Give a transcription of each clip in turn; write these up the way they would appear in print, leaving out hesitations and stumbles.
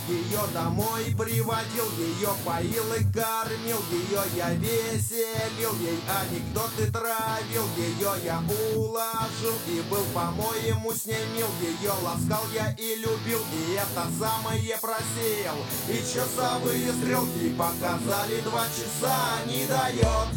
ее домой приводил, ее поил и кормил, ее я веселил, ей анекдоты травил, ее я уложил и был по-моему с ней мил, ее ласкал я и любил, и это самое просеял. И часовые стрелки показали 2 часа, не дает.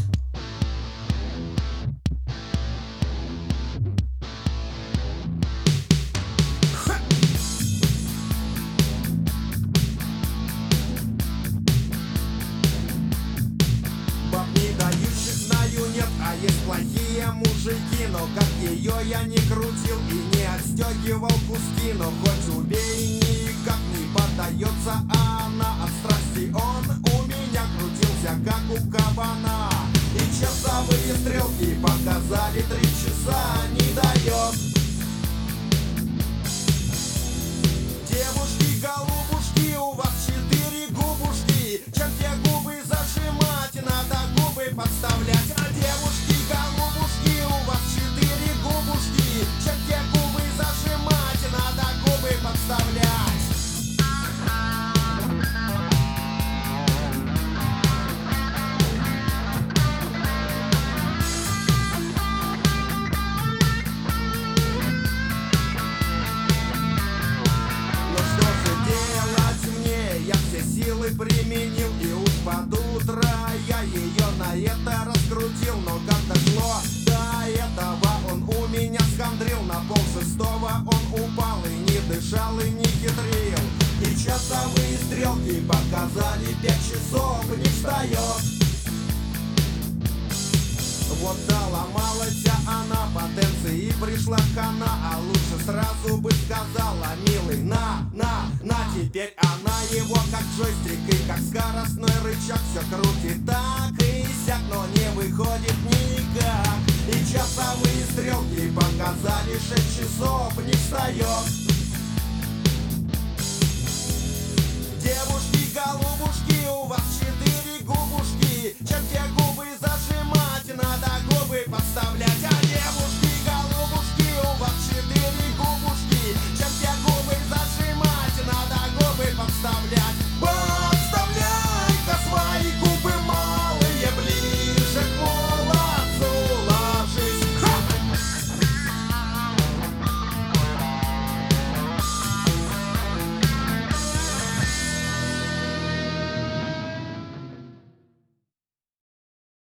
Баб не дающих знаю нет, а есть плохие мужики. Но как ее я не крутил и не отстегивал куски, но хоть убей, никак не поддается она. От страсти он у меня крутился, как у кабана. И часовые стрелки показали 3 часа, не дает. Девушки, голубушки, у вас 4 губушки. Чем те губы зажимать, надо губы подставлять. А девушки, голубушки, у вас 4 губушки. Чем те губы зажимать, надо губы подставлять. Силы применил, и уж под утро я ее на это раскрутил. Но как дошло до этого, он у меня схандрил. На 5:30 он упал и не дышал, и не хитрил. И часовые стрелки показали 5 часов, не встает. Вот доломалась она потенции и пришла хана. А лучше сразу бы сказала: милый, на, теперь она его как джойстик и как скоростной рычаг все крутит так и сяк, но не выходит никак. И часовые стрелки показали 6 часов, не встает.